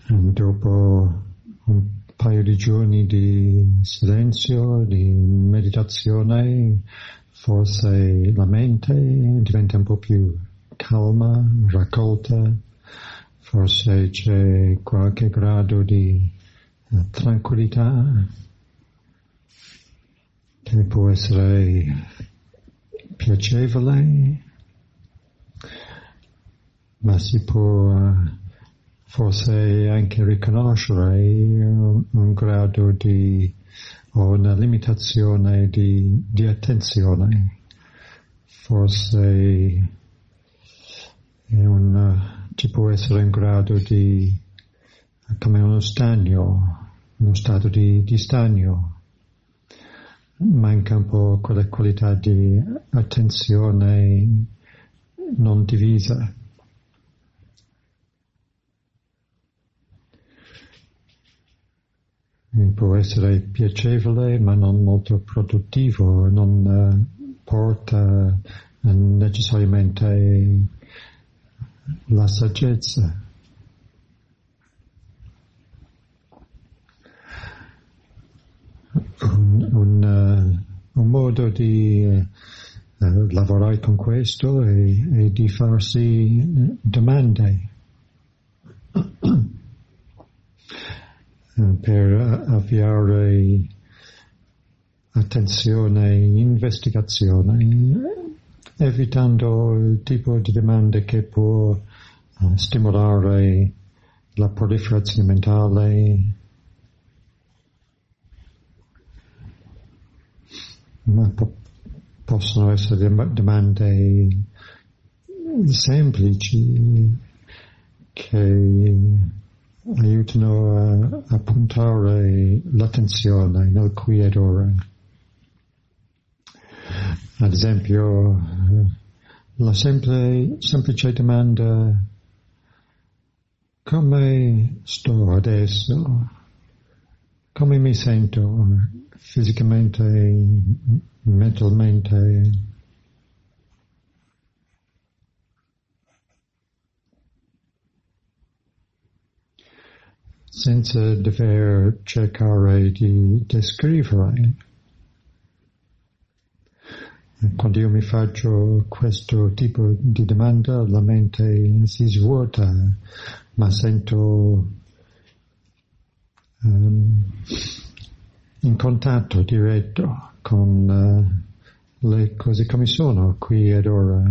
Dopo un paio di giorni di silenzio, di meditazione, forse la mente diventa un po' più calma, raccolta, forse c'è qualche grado di tranquillità che può essere piacevole, ma si può forse anche riconoscere un grado o una limitazione di attenzione. Forse ci può essere un grado come uno stato di stagno. Manca un po' quella qualità di attenzione non divisa. Può essere piacevole ma non molto produttivo, non porta necessariamente la saggezza. Un modo di lavorare con questo è di farsi domande per avviare attenzione, investigazione, evitando il tipo di domande che può stimolare la proliferazione mentale, ma possono essere domande semplici che aiutano a puntare l'attenzione nel qui ed ora. Ad esempio, la semplice domanda: come sto adesso? Come mi sento fisicamente, mentalmente? Senza dover cercare di descrivere. Quando io mi faccio questo tipo di domanda, la mente si svuota, ma sento in contatto diretto con le cose come sono qui ed ora.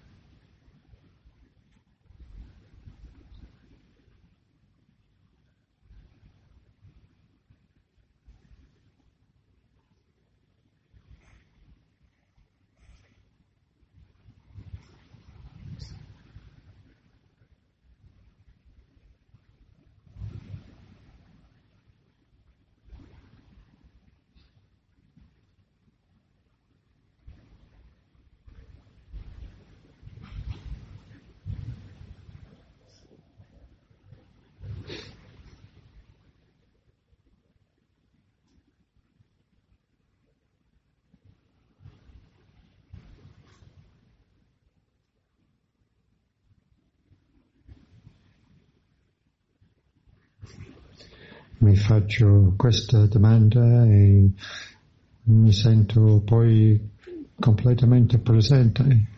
Mi faccio questa domanda e mi sento poi completamente presente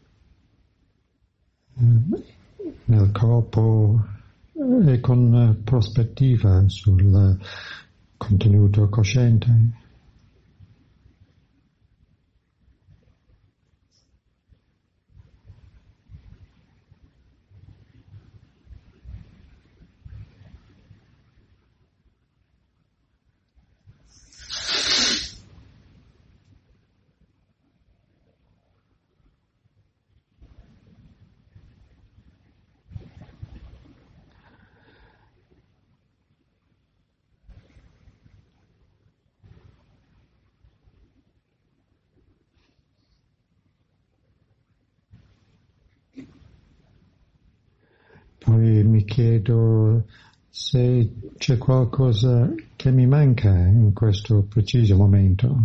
nel corpo e con prospettiva sul contenuto cosciente. Poi mi chiedo se c'è qualcosa che mi manca in questo preciso momento.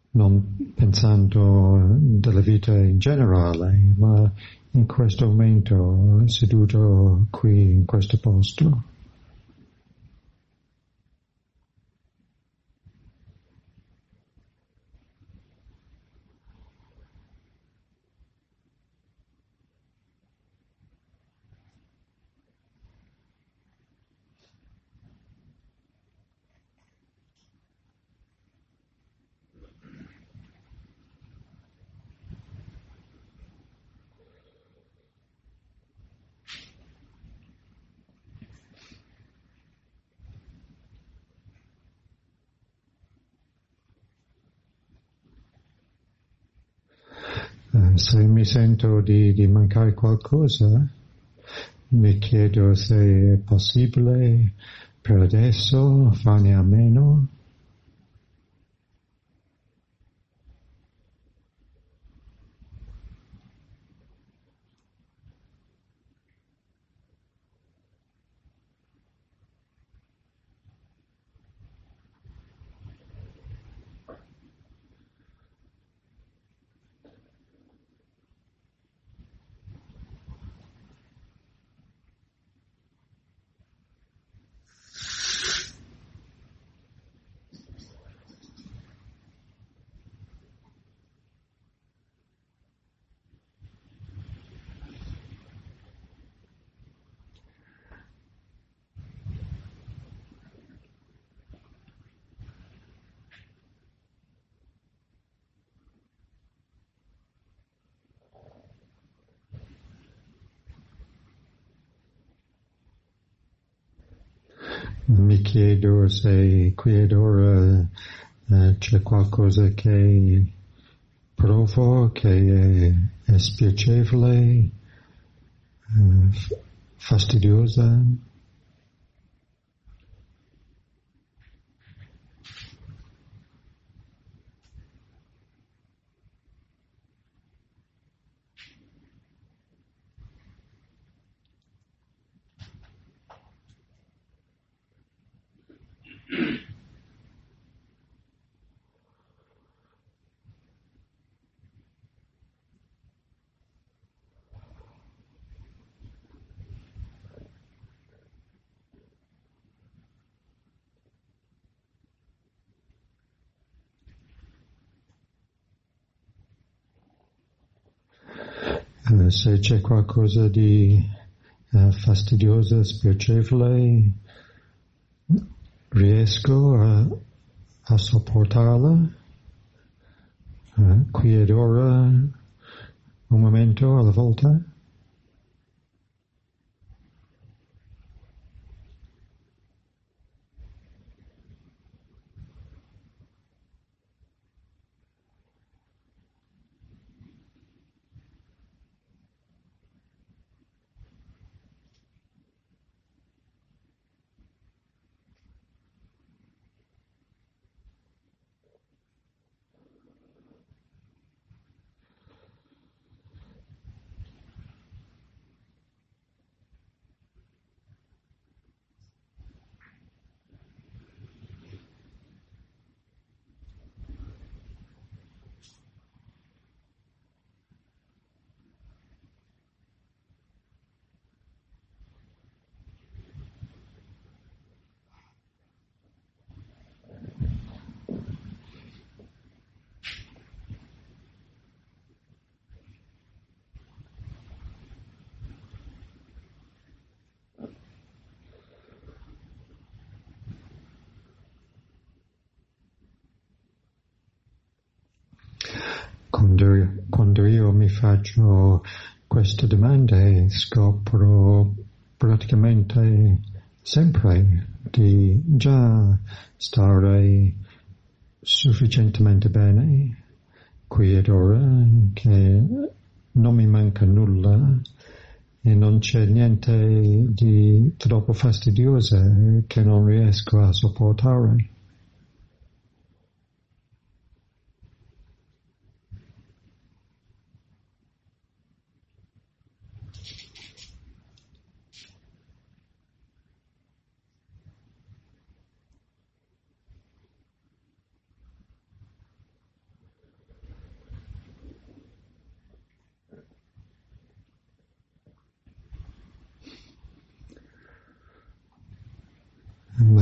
non pensando della vita in generale, ma in questo momento seduto qui in questo posto. Se mi sento di mancare qualcosa, mi chiedo se è possibile per adesso farne a meno. Mi chiedo se qui ed ora c'è qualcosa che provo, che è spiacevole, fastidiosa. Se c'è qualcosa di fastidioso, spiacevole, riesco a sopportarla qui ed ora, un momento alla volta. Quando io mi faccio queste domande scopro praticamente sempre di già stare sufficientemente bene qui ed ora, che non mi manca nulla e non c'è niente di troppo fastidioso che non riesco a sopportare.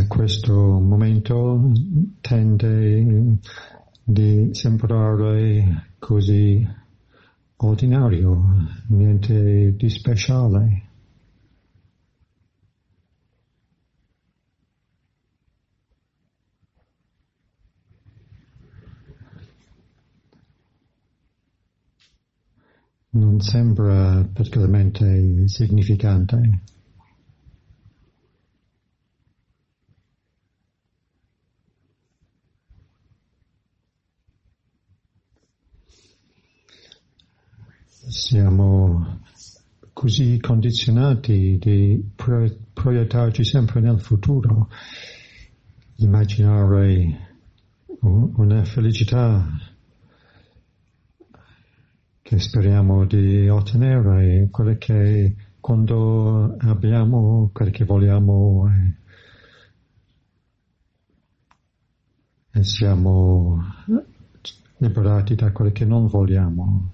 questo momento tende di sembrare così ordinario, niente di speciale. Non sembra particolarmente significante. Siamo così condizionati di proiettarci sempre nel futuro, immaginare una felicità che speriamo di ottenere, quelle che quando abbiamo, quelle che vogliamo e siamo liberati da quelle che non vogliamo.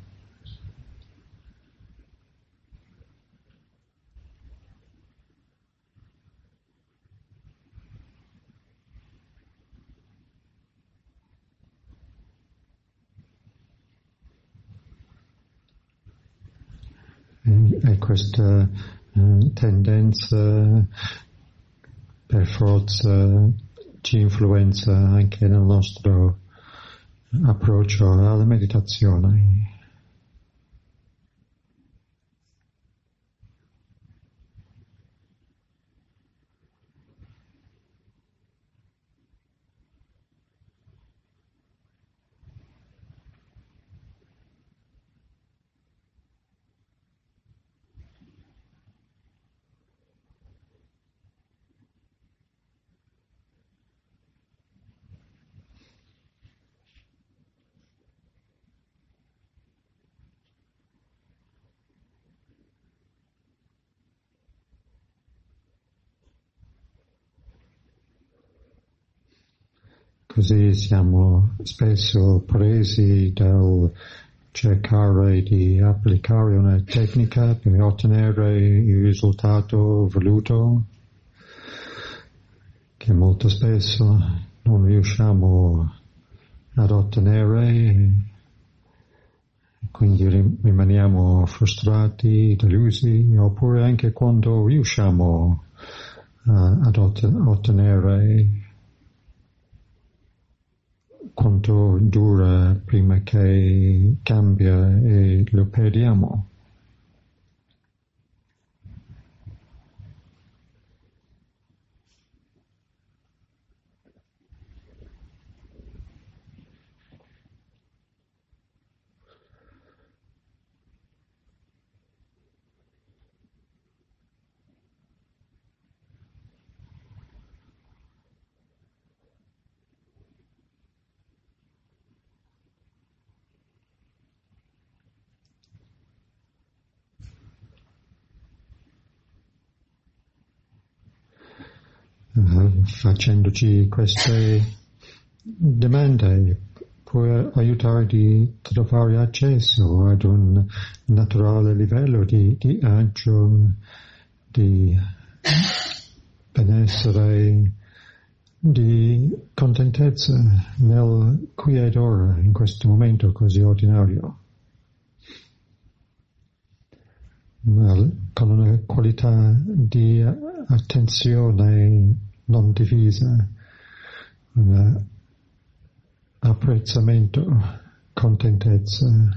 E questa tendenza per forza ci influenza anche nel nostro approccio alla meditazione. Così siamo spesso presi dal cercare di applicare una tecnica per ottenere il risultato voluto, che molto spesso non riusciamo ad ottenere, quindi rimaniamo frustrati, delusi, oppure anche quando riusciamo ad ottenere, quanto dura prima che cambia e lo perdiamo. Facendoci queste domande può aiutarti a trovare accesso ad un naturale livello di agio, di benessere, di contentezza nel qui ed ora, in questo momento così ordinario, ma con una qualità di attenzione non divisa, un apprezzamento, contentezza.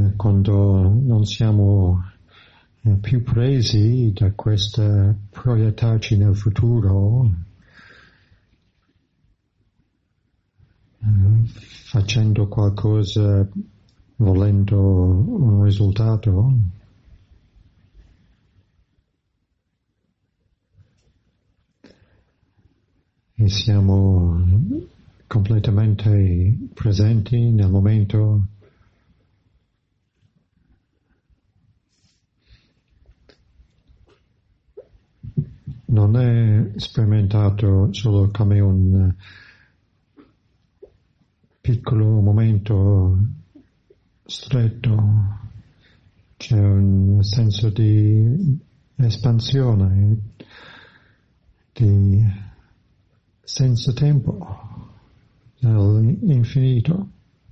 quando non siamo più presi da questa proiettarci nel futuro, facendo qualcosa, volendo un risultato, e siamo completamente presenti nel momento. Non è sperimentato solo come un piccolo momento stretto, c'è un senso di espansione, di senza tempo, nell'infinito.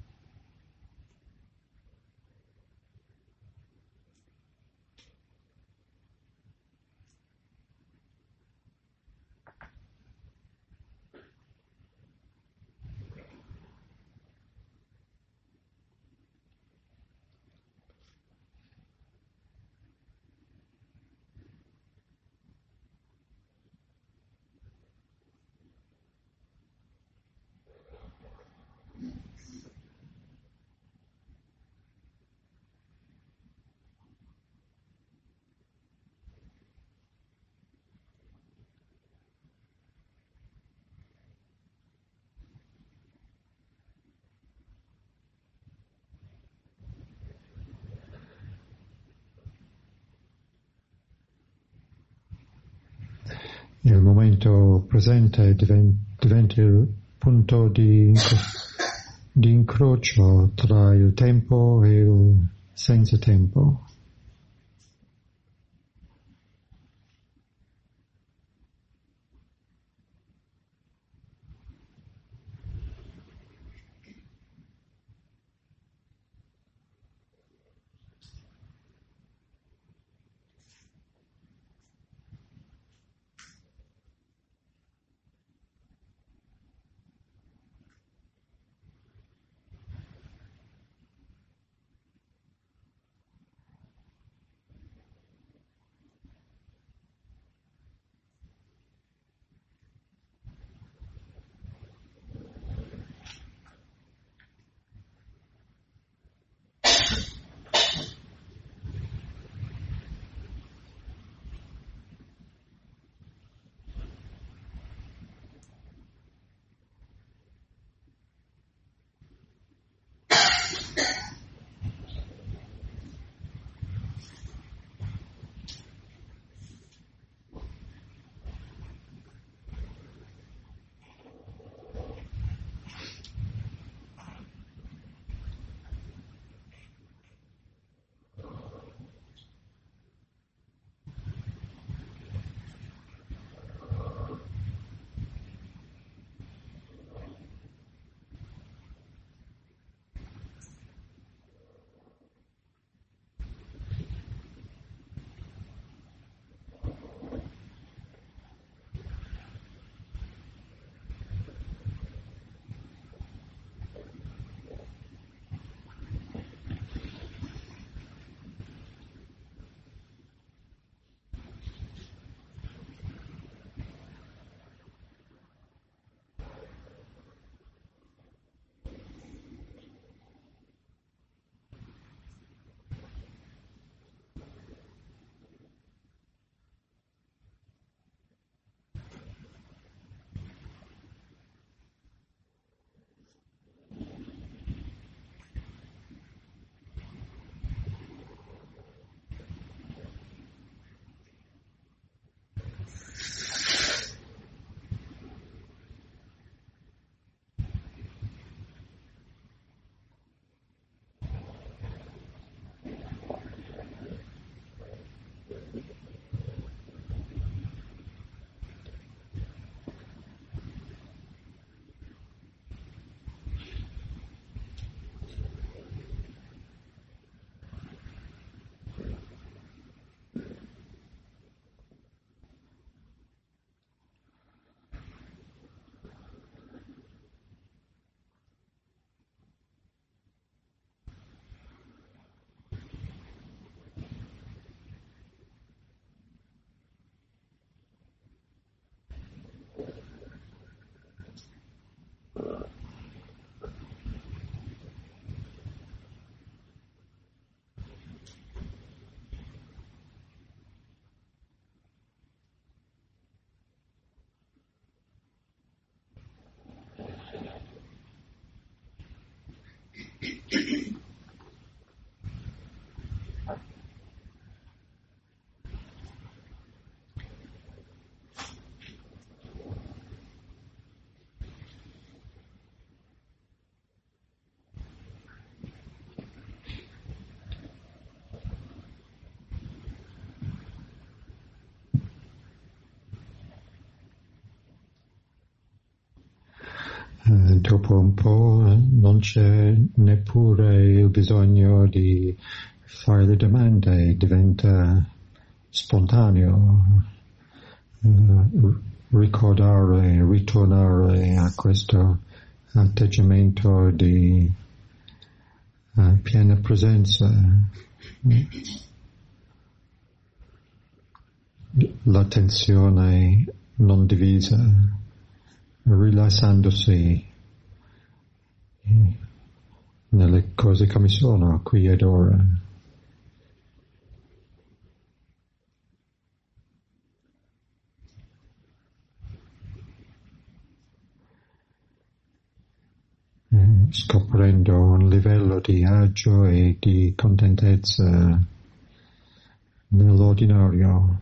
Il momento presente diventa il punto di incrocio tra il tempo e il senza tempo. dopo un po' non c'è neppure il bisogno di fare le domande, diventa spontaneo ricordare, ritornare a questo atteggiamento di piena presenza, l'attenzione non divisa, rilassandosi nelle cose come sono qui ed ora. Scoprendo un livello di agio e di contentezza nell'ordinario.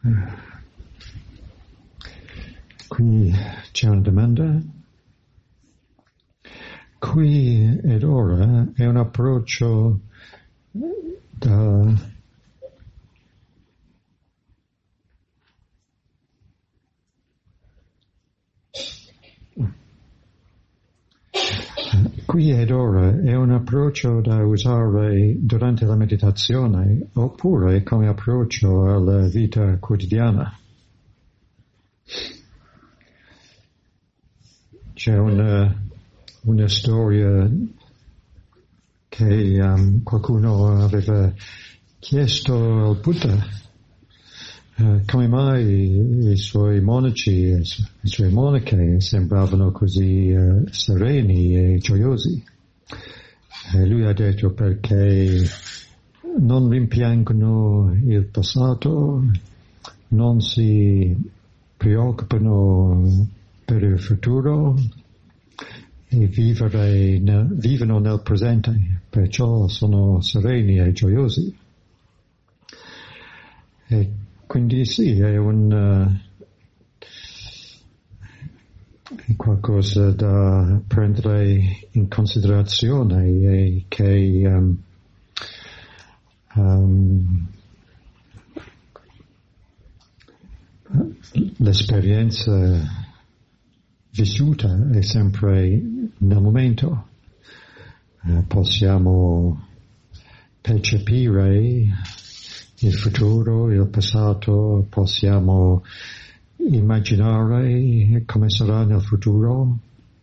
Qui c'è una domanda. Qui ed ora è un approccio da qui ed ora è un approccio da usare durante la meditazione oppure come approccio alla vita quotidiana. C'è una storia che qualcuno aveva chiesto al Buddha come mai i suoi monaci e le sue monache sembravano così sereni e gioiosi. E lui ha detto perché non rimpiangono il passato, non si preoccupano per il futuro e vivono nel presente, perciò sono sereni e gioiosi. E quindi sì, è qualcosa da prendere in considerazione e che l'esperienza vissuta è sempre nel momento. Possiamo percepire il futuro, il passato, possiamo immaginare come sarà nel futuro,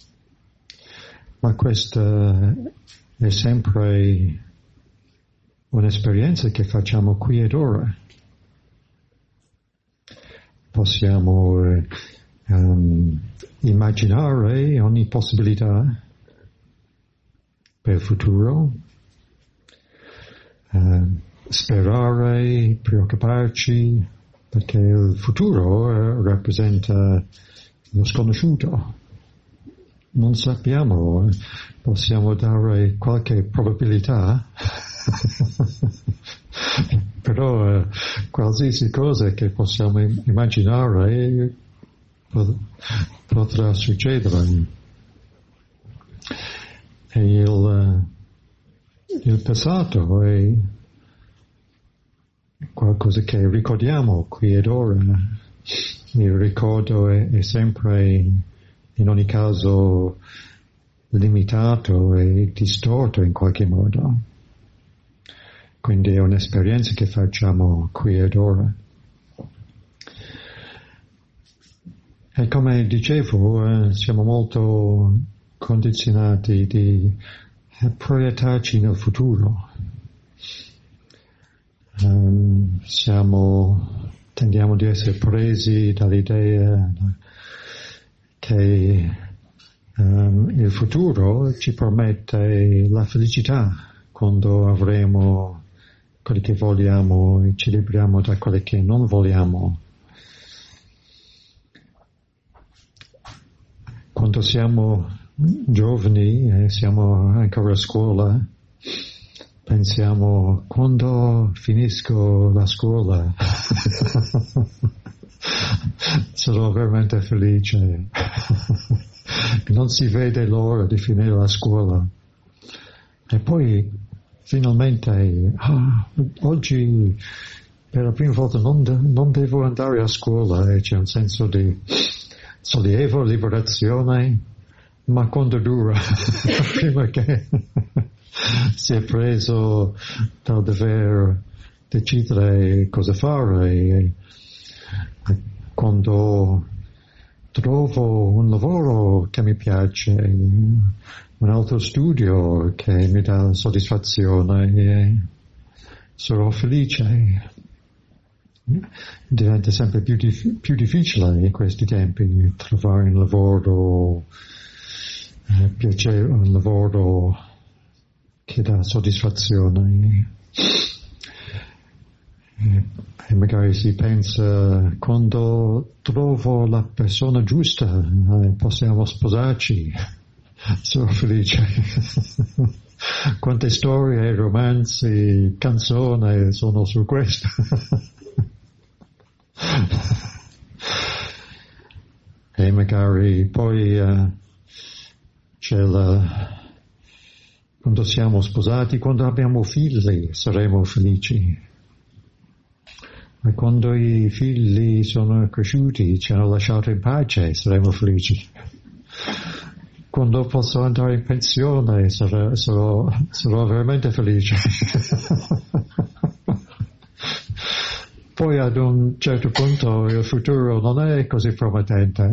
ma questa è sempre un'esperienza che facciamo qui ed ora. Possiamo immaginare ogni possibilità per il futuro, sperare, preoccuparci, perché il futuro rappresenta lo sconosciuto. Non sappiamo, possiamo dare qualche probabilità, però qualsiasi cosa che possiamo immaginare potrà succedere. E il passato è qualcosa che ricordiamo qui ed ora. Il ricordo è sempre, in ogni caso, limitato e distorto in qualche modo. Quindi è un'esperienza che facciamo qui ed ora. E come dicevo, siamo molto condizionati di proiettarci nel futuro. Tendiamo di essere presi dall'idea che il futuro ci promette la felicità quando avremo quelli che vogliamo e ci liberiamo da quelli che non vogliamo. Quando siamo giovani e siamo ancora a scuola, pensiamo, quando finisco la scuola sarò veramente felice. Non si vede l'ora di finire la scuola. E poi finalmente, oggi per la prima volta non devo andare a scuola, e c'è un senso di sollievo, liberazione, ma quando dura? Prima che si è preso dal dover decidere cosa fare. Quando trovo un lavoro che mi piace, un altro studio che mi dà soddisfazione, sarò felice. Diventa sempre più difficile in questi tempi trovare un lavoro piacevole, un lavoro che dà soddisfazione. E magari si pensa, quando trovo la persona giusta possiamo sposarci, sono felice. Quante storie, romanzi, canzoni sono su questo. E magari poi quando siamo sposati, quando abbiamo figli, saremo felici. Ma quando i figli sono cresciuti, ci hanno lasciato in pace, saremo felici. Quando posso andare in pensione, sarò veramente felice. Poi ad un certo punto il futuro non è così promettente.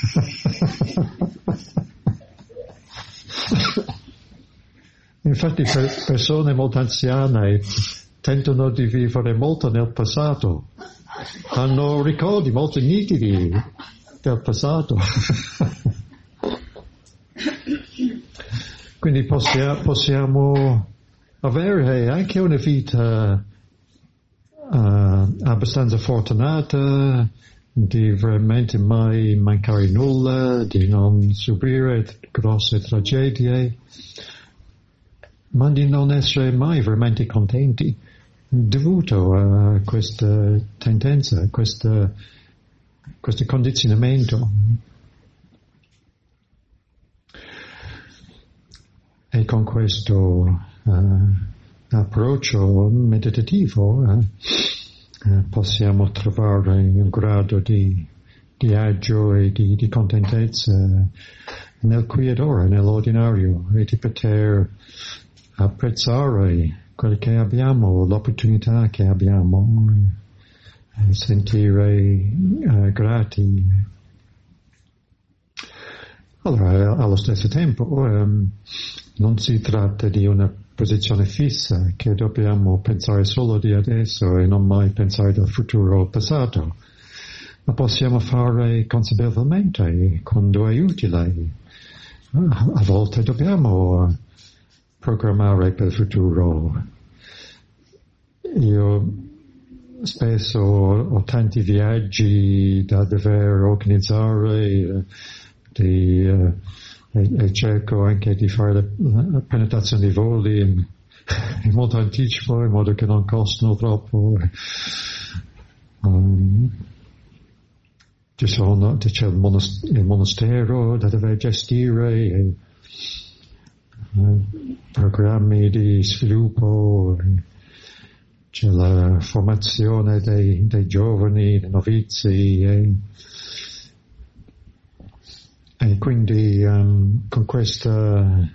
Infatti persone molto anziane tentano di vivere molto nel passato, hanno ricordi molto nitidi del passato. Quindi possiamo avere anche una vita abbastanza fortunata, di veramente mai mancare nulla, di non subire grosse tragedie, ma di non essere mai veramente contenti, dovuto a questa tendenza, a questo condizionamento. E con questo approccio meditativo possiamo trovare un grado di agio e di contentezza nel qui ed ora, nell'ordinario, e di poter apprezzare quello che abbiamo, l'opportunità che abbiamo, sentire grati. Allora, allo stesso tempo, non si tratta di una posizione fissa che dobbiamo pensare solo di adesso e non mai pensare del futuro o passato, ma possiamo fare consapevolmente quando è utile. A volte dobbiamo programmare per il futuro. Io spesso ho tanti viaggi da dover organizzare e cerco anche di fare la prenotazione di voli in molto anticipo, in modo che non costino troppo. C'è il monastero da dover gestire, e programmi di sviluppo, c'è la formazione dei giovani, dei novizi, e quindi con questa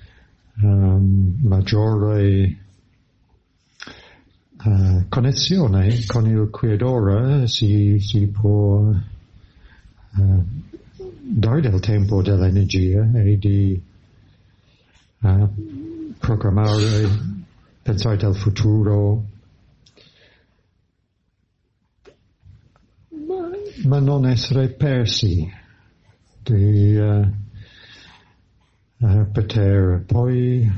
maggiore connessione con il qui ed ora si può dare del tempo, dell'energia, e di programmare, pensare del futuro, ma non essere persi, di poter poi,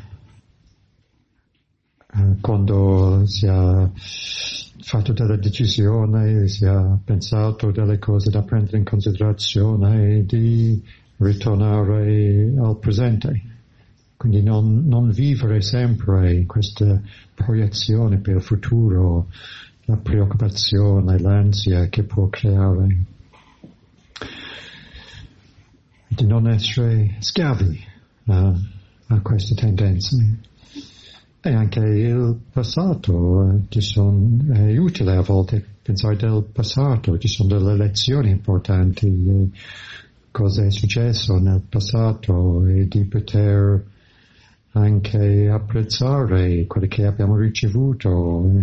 quando si è fatto delle decisioni, si è pensato delle cose da prendere in considerazione, di ritornare al presente. Quindi non vivere sempre questa proiezione per il futuro, la preoccupazione, l'ansia che può creare. Di non essere schiavi a queste tendenze. E anche il passato, è utile a volte pensare del passato, ci sono delle lezioni importanti, cosa è successo nel passato, e di poter anche apprezzare quello che abbiamo ricevuto.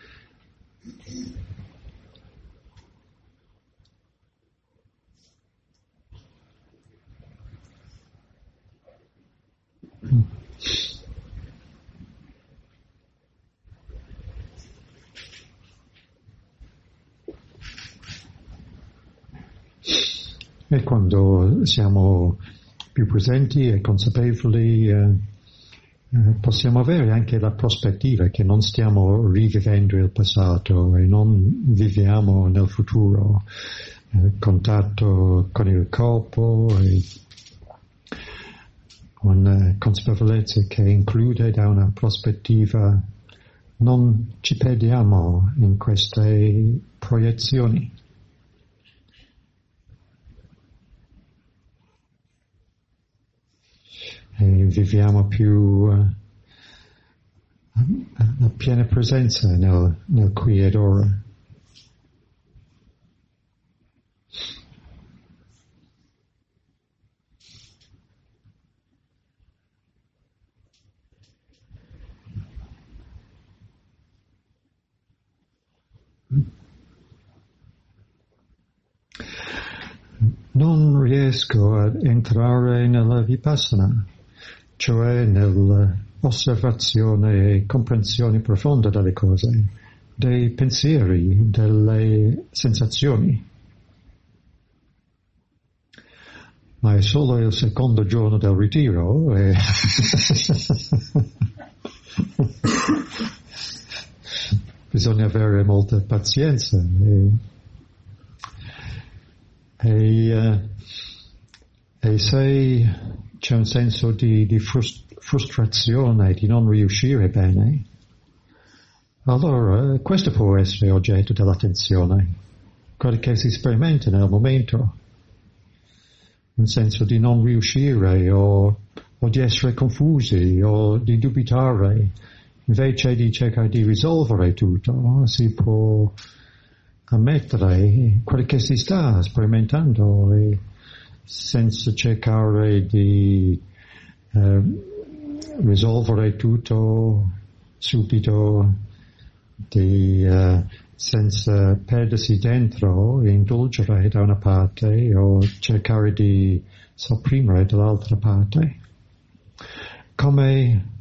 E quando siamo più presenti e consapevoli, possiamo avere anche la prospettiva che non stiamo rivivendo il passato e non viviamo nel futuro, contatto con il corpo e una consapevolezza che include da una prospettiva, non ci perdiamo in queste proiezioni. e viviamo più la piena presenza nel qui ed ora. Non riesco ad entrare nella vipassana, cioè nell'osservazione e comprensione profonda delle cose, dei pensieri, delle sensazioni. Ma è solo il secondo giorno del ritiro e bisogna avere molta pazienza e se c'è un senso di frustrazione, di non riuscire bene, allora questo può essere oggetto dell'attenzione, quello che si sperimenta nel momento, un senso di non riuscire o di essere confusi o di dubitare, invece di cercare di risolvere tutto, si può ammettere quello che si sta sperimentando e senza cercare di risolvere tutto subito, senza perdersi dentro e indulgere da una parte o cercare di sopprimere dall'altra parte. Come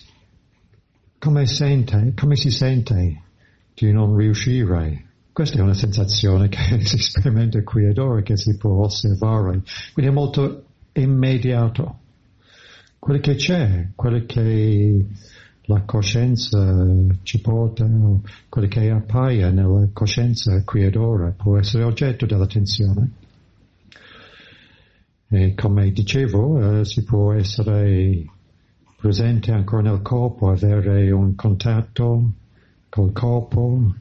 si sente di non riuscire? Questa è una sensazione che si sperimenta qui ed ora, che si può osservare. Quindi è molto immediato. Quello che c'è, quello che la coscienza ci porta, quello che appaia nella coscienza qui ed ora, può essere oggetto dell'attenzione. E come dicevo, si può essere presente ancora nel corpo, avere un contatto col corpo,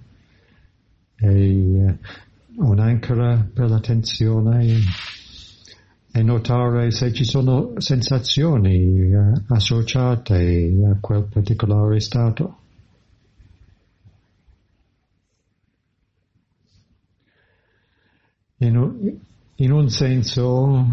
e un'ancora per l'attenzione e notare se ci sono sensazioni associate a quel particolare stato. In un senso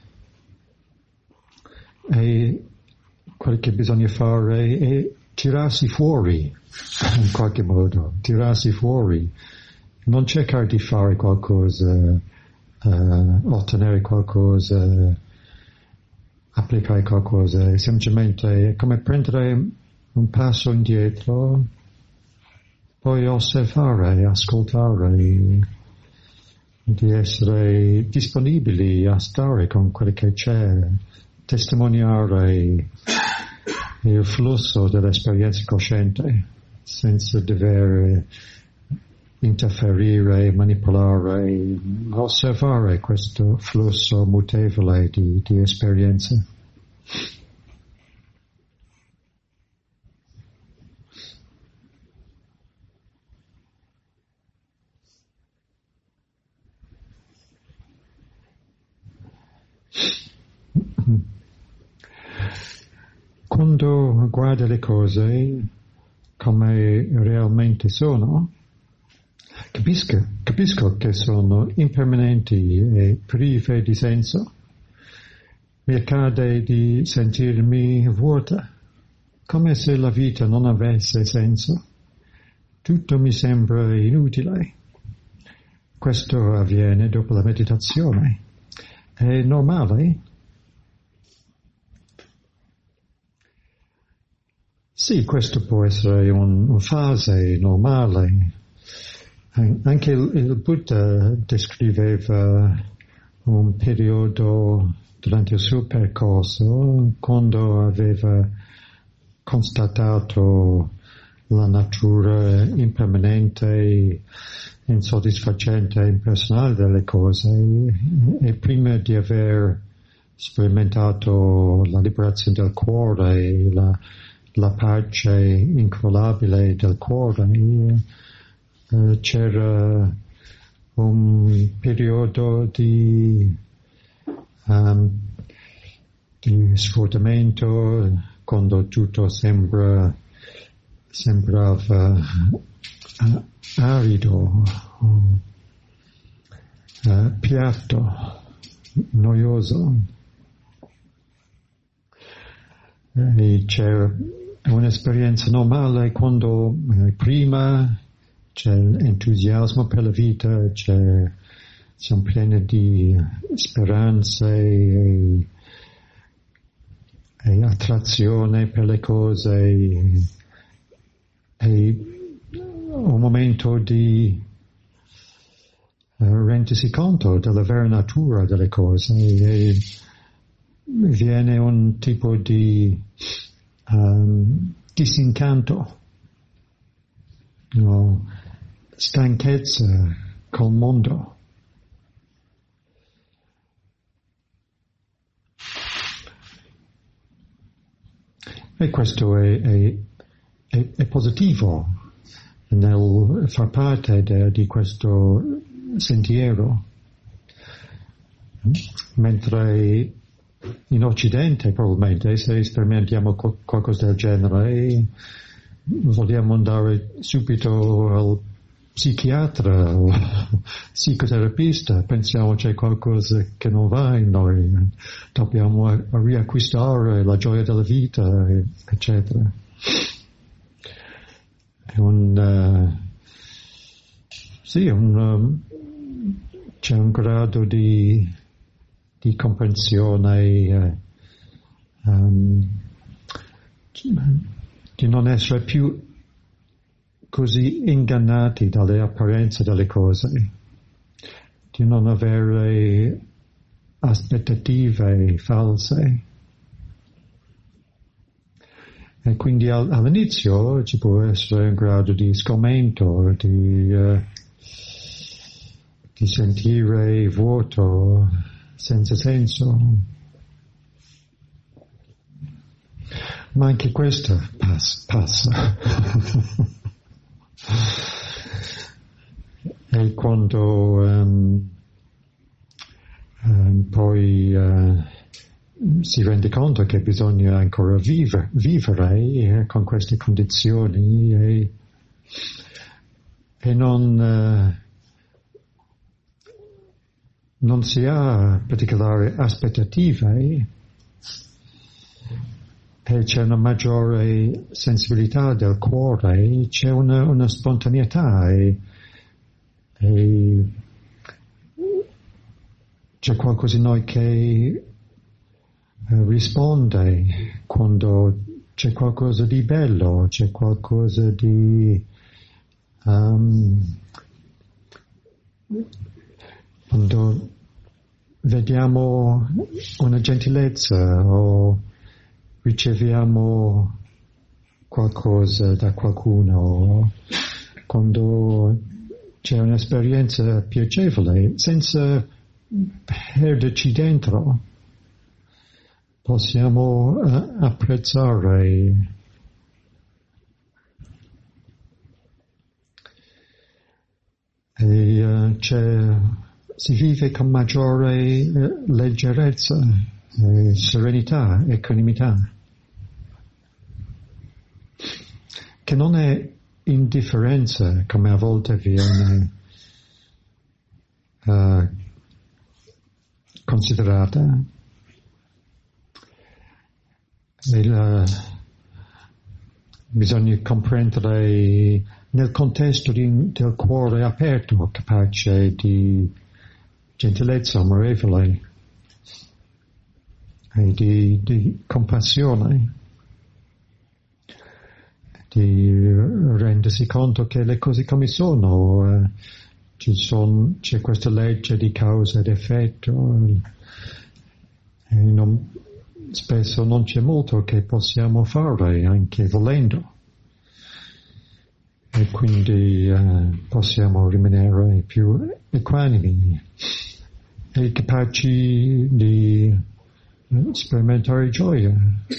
quello che bisogna fare è tirarsi fuori, in qualche modo, tirarsi fuori. Non cercare di fare qualcosa, ottenere qualcosa, applicare qualcosa, è semplicemente come prendere un passo indietro, poi osservare, ascoltare, di essere disponibili a stare con quello che c'è, testimoniare il flusso dell'esperienza cosciente, senza dover interferire, manipolare, osservare questo flusso mutevole di esperienze. Quando guardo le cose come realmente sono, capisco che sono impermanenti e prive di senso. Mi accade di sentirmi vuota, come se la vita non avesse senso. Tutto mi sembra inutile. Questo avviene dopo la meditazione. È normale? Sì, questo può essere una fase normale. Anche il Buddha descriveva un periodo durante il suo percorso quando aveva constatato la natura impermanente, insoddisfacente e impersonale delle cose e prima di aver sperimentato la liberazione del cuore e la pace incrollabile del cuore, c'era un periodo di di sfruttamento, quando tutto sembrava arido, piatto, noioso. E c'è un'esperienza normale quando prima c'è l'entusiasmo per la vita, siamo pieni di speranze e attrazione per le cose e un momento di rendersi conto della vera natura delle cose e viene un tipo di disincanto, stanchezza col mondo. E questo è positivo nel far parte di questo sentiero. Mentre in Occidente probabilmente se sperimentiamo qualcosa del genere vogliamo andare subito al psichiatra o psicoterapista, pensiamo c'è qualcosa che non va in noi, dobbiamo riacquistare la gioia della vita, eccetera. C'è un grado di comprensione, di non essere più così ingannati dalle apparenze delle cose, di non avere aspettative false. E quindi all'inizio ci può essere un grado di sgomento, di sentire vuoto, senza senso. Ma anche questo passa. E quando poi si rende conto che bisogna ancora vivere con queste condizioni e non si ha particolari aspettative e c'è una maggiore sensibilità del cuore, c'è una spontaneità e c'è qualcosa in noi che risponde quando c'è qualcosa di bello, c'è qualcosa di quando vediamo una gentilezza o riceviamo qualcosa da qualcuno, quando c'è un'esperienza piacevole, senza perderci dentro, possiamo apprezzare e si vive con maggiore leggerezza, serenità, equanimità, che non è indifferenza come a volte viene considerata. Bisogna comprendere nel contesto del cuore aperto, capace di gentilezza amorevole e di compassione, di rendersi conto che le cose come sono, c'è questa legge di causa ed effetto e spesso non c'è molto che possiamo fare anche volendo e quindi possiamo rimanere più equanimi e capaci di sperimentare gioia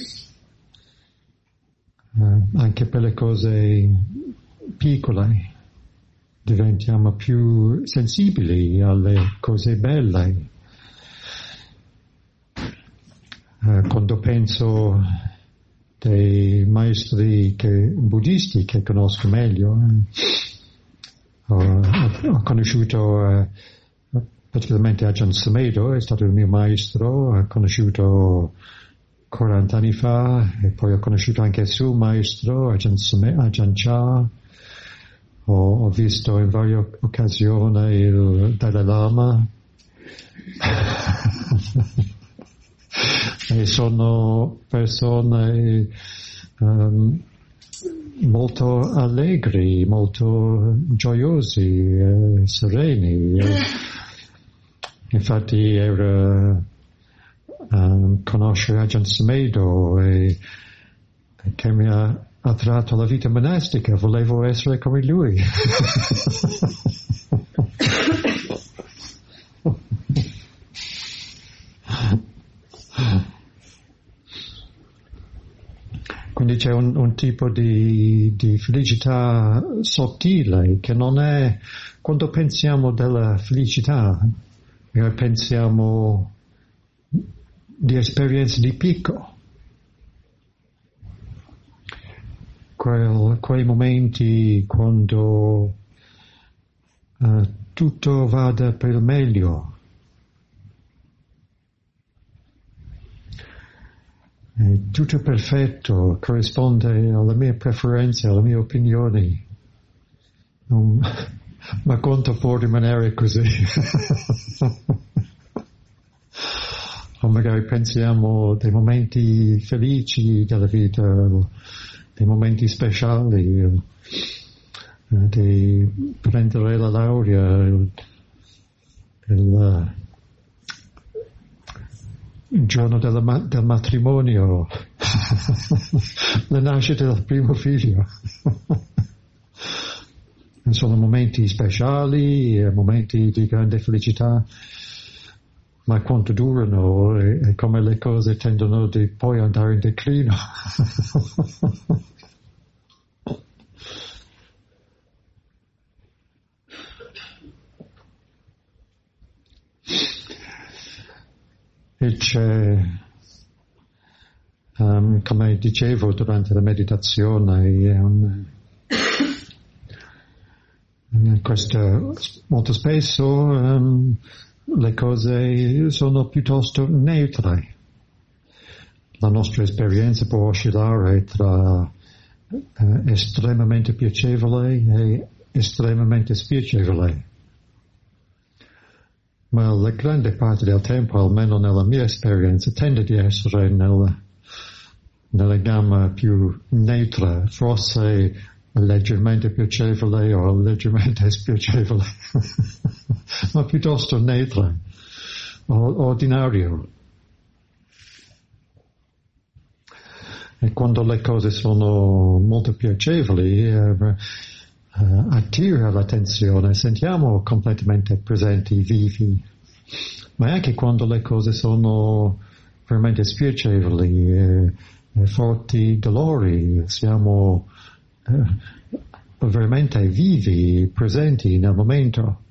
anche per le cose piccole. Diventiamo più sensibili alle cose belle. quando penso dei maestri buddisti che conosco meglio, ho conosciuto praticamente Ajahn Sumedho, è stato il mio maestro, ho conosciuto 40 anni fa, e poi ho conosciuto anche il suo maestro, Ajahn Chah. Ho visto in varie occasioni il Dalai Lama. E sono persone molto allegri, molto gioiosi, sereni. Infatti era conoscere Ajahn Sumedho e che mi ha attratto alla vita monastica, volevo essere come lui. Quindi c'è un tipo di felicità sottile che non è, quando pensiamo della felicità, pensiamo di esperienze di picco. Quei momenti quando tutto vada per il meglio. Tutto perfetto, corrisponde alle mie preferenze, alle mie opinioni. Ma quanto può rimanere così? O magari pensiamo dei momenti felici della vita, dei momenti speciali, di prendere la laurea, il giorno del matrimonio, la nascita del primo figlio. Sono momenti speciali, momenti di grande felicità, ma quanto durano e come le cose tendono di poi andare in declino. E c'è, come dicevo durante la meditazione, molto spesso le cose sono piuttosto neutre. La nostra esperienza può oscillare tra estremamente piacevole e estremamente spiacevole. Ma la grande parte del tempo, almeno nella mia esperienza, tende di essere nella gamma più neutra, forse leggermente piacevole o leggermente spiacevole, ma piuttosto neutra, ordinario. E quando le cose sono molto piacevoli, attira l'attenzione, sentiamo completamente presenti, vivi, ma anche quando le cose sono veramente spiacevoli, forti dolori, siamo veramente vivi, presenti nel momento.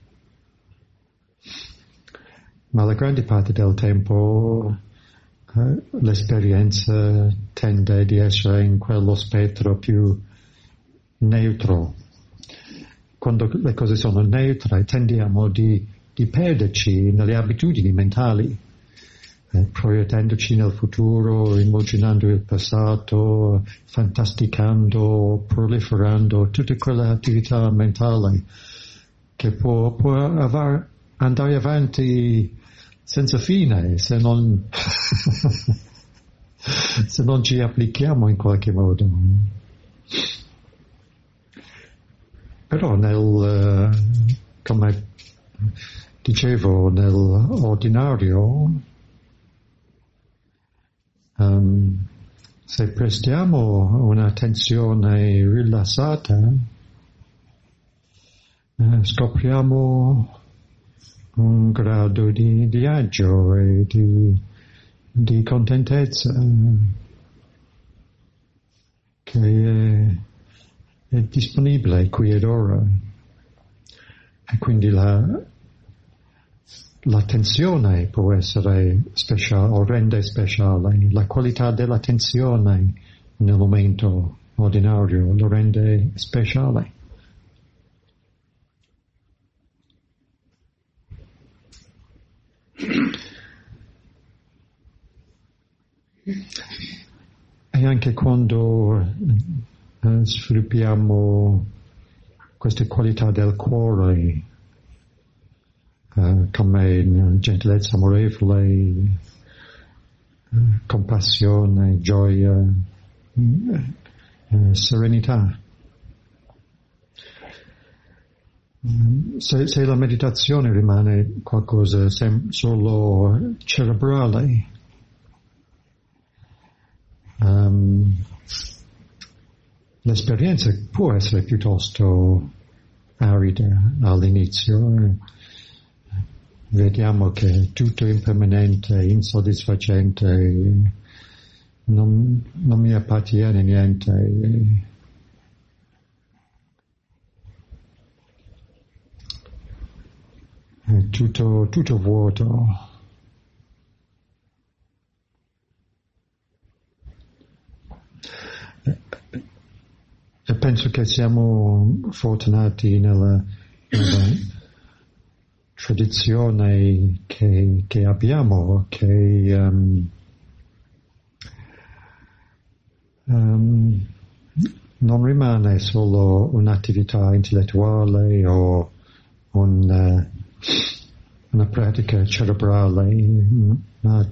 Ma la grande parte del tempo l'esperienza tende di essere in quello spettro più neutro. Quando le cose sono neutre tendiamo di perderci nelle abitudini mentali, proiettandoci nel futuro, immaginando il passato, fantasticando, proliferando, tutte quelle attività mentali che può andare avanti senza fine se non se non ci applichiamo in qualche modo. Però come dicevo, nell'ordinario, se prestiamo un'attenzione rilassata, scopriamo un grado di agio e di contentezza che è disponibile qui ed ora. E quindi l'attenzione può essere speciale o rende speciale, la qualità dell'attenzione nel momento ordinario lo rende speciale. E anche quando sviluppiamo queste qualità del cuore, come gentilezza amorevole, compassione, gioia, serenità. Se la meditazione rimane qualcosa solo cerebrale, l'esperienza può essere piuttosto arida all'inizio. Vediamo che è tutto impermanente, insoddisfacente, non mi appartiene niente. È tutto vuoto. E penso che siamo fortunati nella tradizione che abbiamo, che non rimane solo un'attività intellettuale o una pratica cerebrale, ma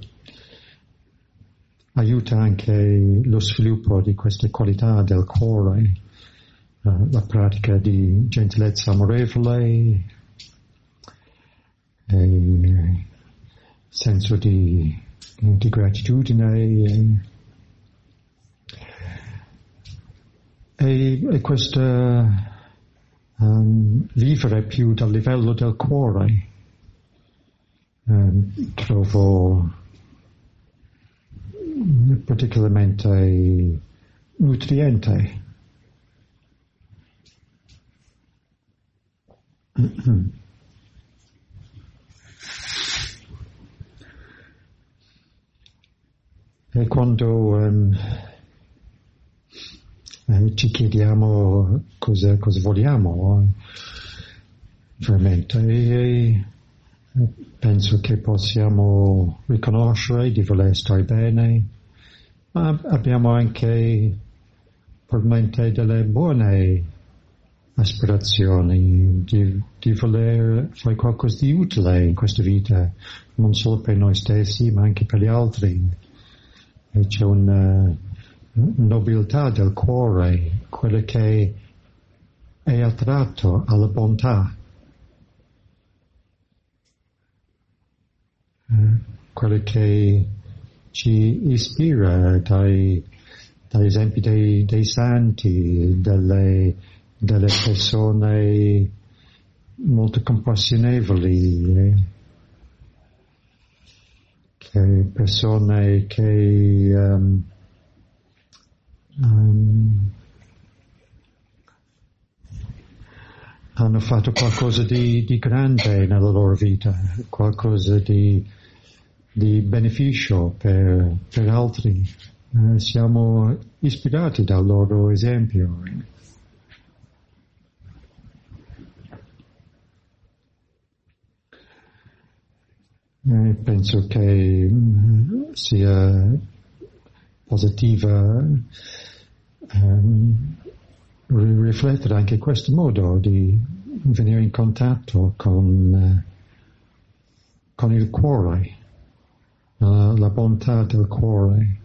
aiuta anche lo sviluppo di queste qualità del cuore, la pratica di gentilezza amorevole, senso di gratitudine, e questa vivere più dal livello del cuore trovo particolarmente nutriente. E quando ci chiediamo cosa vogliamo veramente, e penso che possiamo riconoscere di voler stare bene, ma abbiamo anche probabilmente delle buone aspirazioni di voler fare qualcosa di utile in questa vita, non solo per noi stessi ma anche per gli altri. E c'è una nobiltà del cuore, quello che è attratto alla bontà, quello che ci ispira dagli esempi dei santi, delle persone molto compassionevoli, persone che hanno fatto qualcosa di grande nella loro vita, qualcosa di beneficio per altri. Siamo ispirati dal loro esempio. Penso che sia positiva riflettere anche questo modo di venire in contatto con il cuore, la bontà del cuore.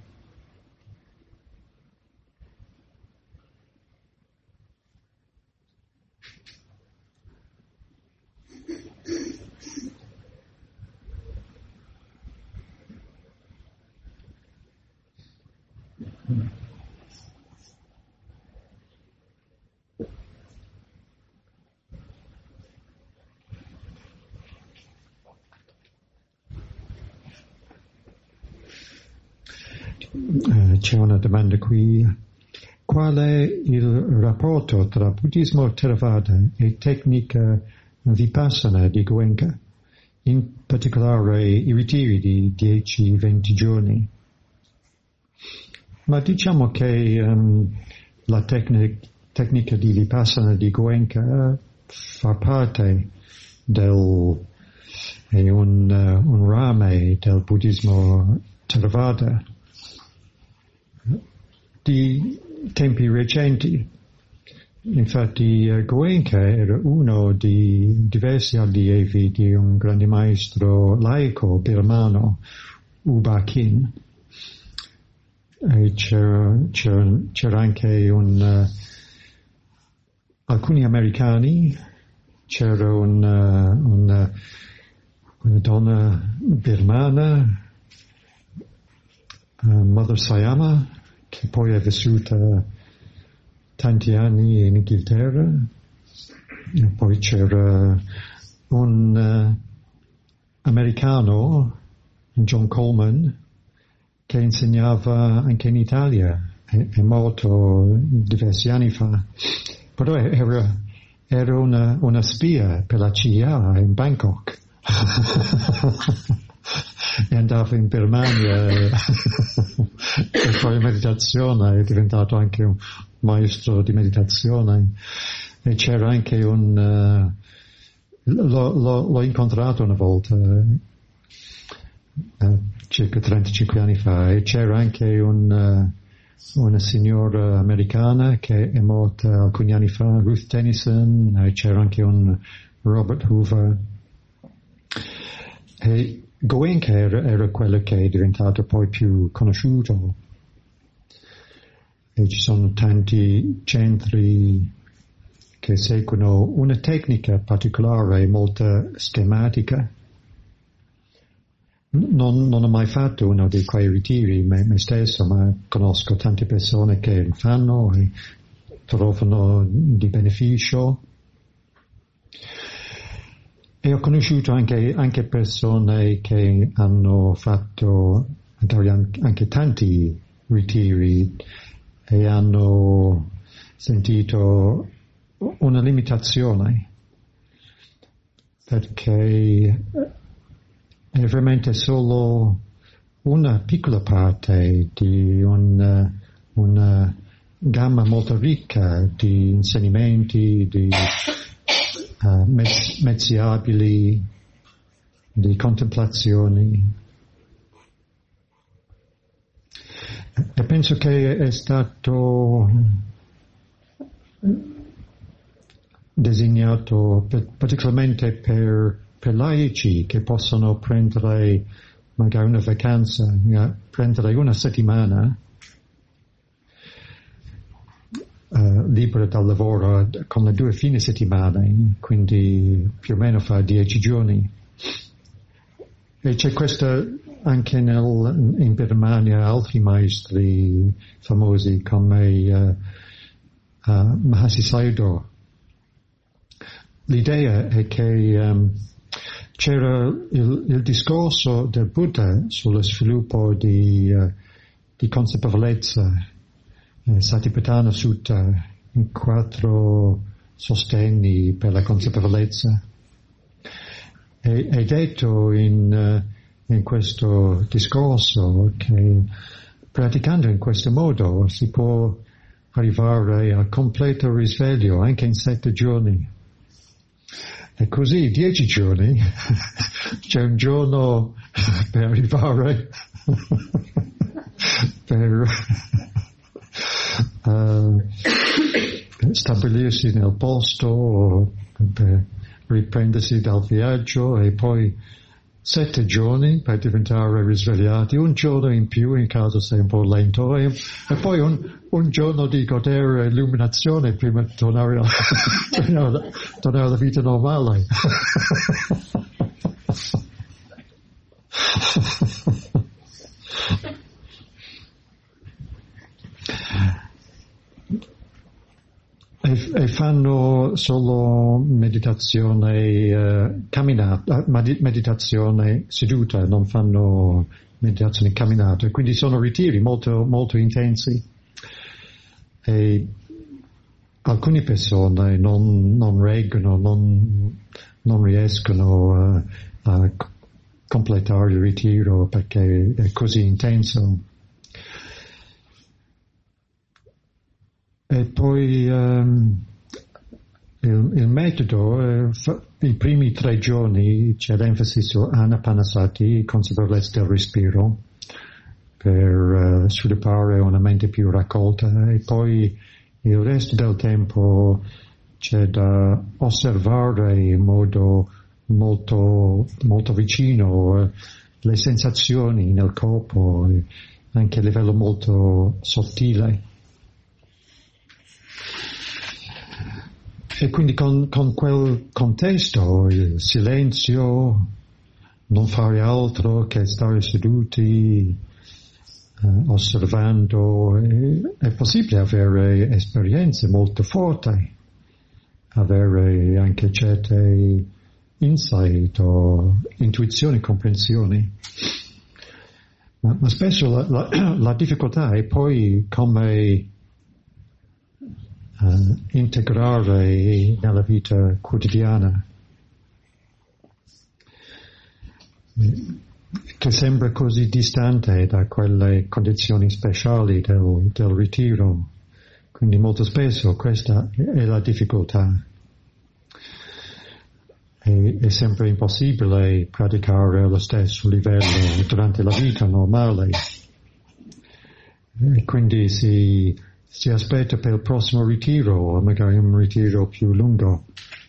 C'è una domanda qui. Qual è il rapporto tra buddismo Theravada e tecnica Vipassana di Goenka? in particolare i ritiri di 10-20 giorni. Ma diciamo che la tecnica di Vipassana di Goenka fa parte è un rame del buddismo Theravada di tempi recenti. Infatti Goenka era uno di diversi allievi di un grande maestro laico birmano, U Ba Khin. E c'era anche alcuni americani, c'era una donna birmana, Mother Sayama, che poi è vissuta tanti anni in Inghilterra, e poi c'era un americano, John Coleman, che insegnava anche in Italia, è morto diversi anni fa, però era una spia per la CIA in Bangkok. E andava in Birmania e fare meditazione, è diventato anche un maestro di meditazione. E c'era anche l'ho incontrato una volta, circa 35 anni fa, e c'era anche una signora americana che è morta alcuni anni fa, Ruth Tennyson, e c'era anche un Robert Hoover. E Goenka era quello che è diventato poi più conosciuto, e ci sono tanti centri che seguono una tecnica particolare, molto schematica. Non ho mai fatto uno di quei ritiri me stesso, ma conosco tante persone che lo fanno e trovano di beneficio. E ho conosciuto anche persone che hanno fatto anche tanti ritiri e hanno sentito una limitazione, perché è veramente solo una piccola parte di una gamma molto ricca di insegnamenti, di mezzi abili, di contemplazioni. E penso che è stato designato particolarmente per laici che possono prendere magari una vacanza, prendere una settimana libera dal lavoro con le 2 fine settimana, quindi più o meno fa 10 giorni. E c'è questo anche in Birmania, altri maestri famosi come Mahasi Sayadaw. L'idea è che c'era il discorso del Buddha sullo sviluppo di consapevolezza, Satipatthana Sutta, in 4 sostegni per la consapevolezza. È detto in questo discorso che praticando in questo modo si può arrivare al completo risveglio anche in 7 giorni. E così 10 giorni, c'è un giorno per arrivare, per stabilirsi nel posto, o per riprendersi dal viaggio, e poi 7 giorni per diventare risvegliati, un giorno in più in caso sei un po' lento, e poi un giorno di godere illuminazione prima di tornare alla vita normale. E fanno solo meditazione camminata, meditazione seduta, non fanno meditazione camminata, quindi sono ritiri molto, molto intensi. E alcune persone non reggono, non riescono completare il ritiro perché è così intenso. E poi il metodo, i primi 3 giorni c'è l'enfasi su Anapanasati, consapevolezza del respiro, per sviluppare una mente più raccolta, e poi il resto del tempo c'è da osservare in modo molto, molto vicino le sensazioni nel corpo, anche a livello molto sottile. E quindi con quel contesto, il silenzio, non fare altro che stare seduti, osservando, è possibile avere esperienze molto forti, avere anche certe insight o intuizioni, comprensioni. Ma spesso la difficoltà è poi come integrare nella vita quotidiana, che sembra così distante da quelle condizioni speciali del ritiro. Quindi molto spesso questa è la difficoltà. È sempre impossibile praticare allo stesso livello durante la vita normale. E quindi si aspetta per il prossimo ritiro, magari un ritiro più lungo.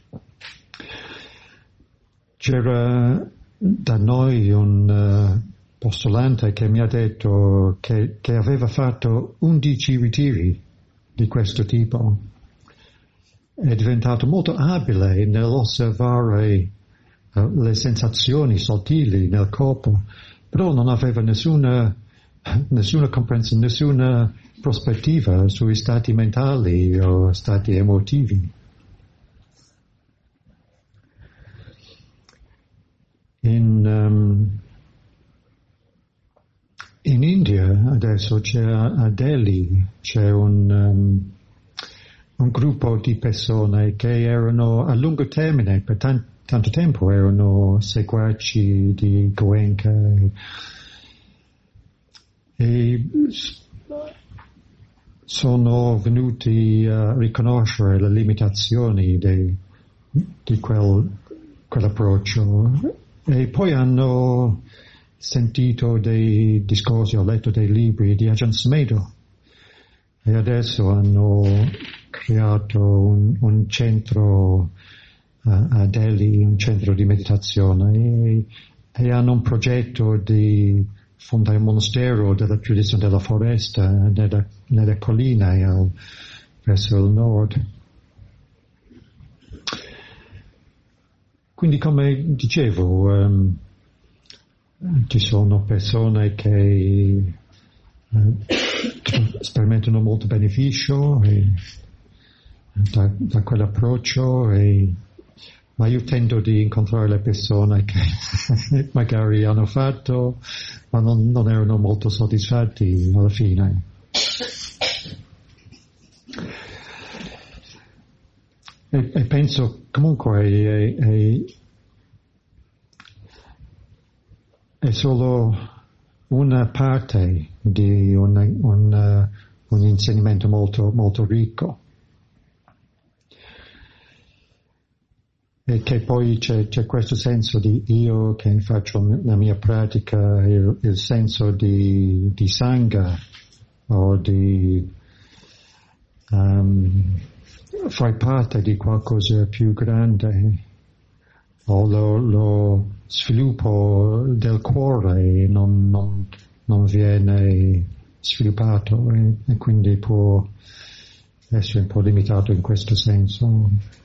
C'era da noi un postulante che mi ha detto che aveva fatto 11 ritiri di questo tipo. È diventato molto abile nell'osservare le sensazioni sottili nel corpo, però non aveva nessuna comprensione, nessuna prospettiva sui stati mentali o stati emotivi. In India adesso a Delhi c'è un gruppo di persone che erano a lungo termine, per tanto tempo erano seguaci di Goenka e sono venuti a riconoscere le limitazioni di quell'approccio, e poi hanno sentito dei discorsi, ho letto dei libri di Ajahn Sumedho, e adesso hanno creato un centro a Delhi, un centro di meditazione, e hanno un progetto di fondare un monastero della tradizione della foresta nelle colline verso il nord. Quindi, come dicevo, ci sono persone che sperimentano molto beneficio da quell'approccio, ma io tendo di incontrare le persone che magari hanno fatto, ma non erano molto soddisfatti alla fine. E penso comunque è solo una parte di un insegnamento molto, molto ricco. E che poi c'è questo senso di io che faccio la mia pratica, il senso di sangha, o di fare parte di qualcosa più grande, o lo sviluppo del cuore non viene sviluppato, e quindi può essere un po' limitato in questo senso.